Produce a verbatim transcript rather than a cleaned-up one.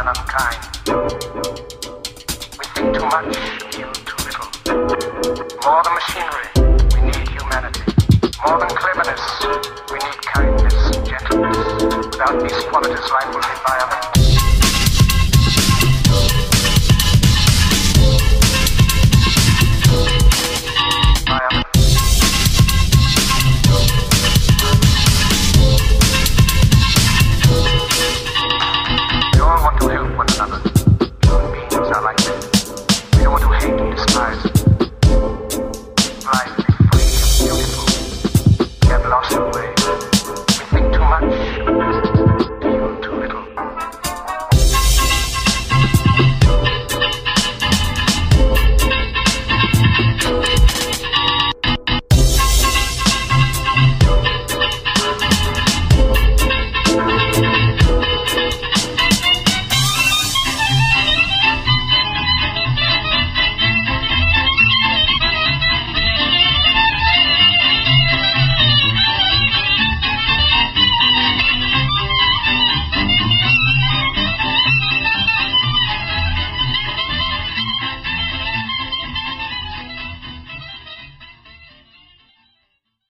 unkind. We think too much, feel too little. More than machinery, we need humanity. More than cleverness, we need kindness, gentleness. Without these qualities, life will be violent.